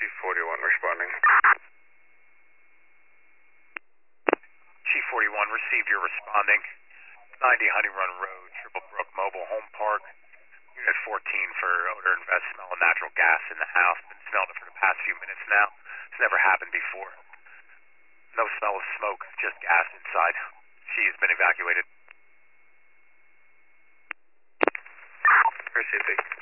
Chief 41 responding. Chief 41, received your responding. 90 Honey Run Road, Triple Brook Mobile Home Park. Unit 14 for odor and smell of natural gas in the house. Been smelling it for the past few minutes now. It's never happened before. No smell of smoke, just gas inside. She's been evacuated. Received.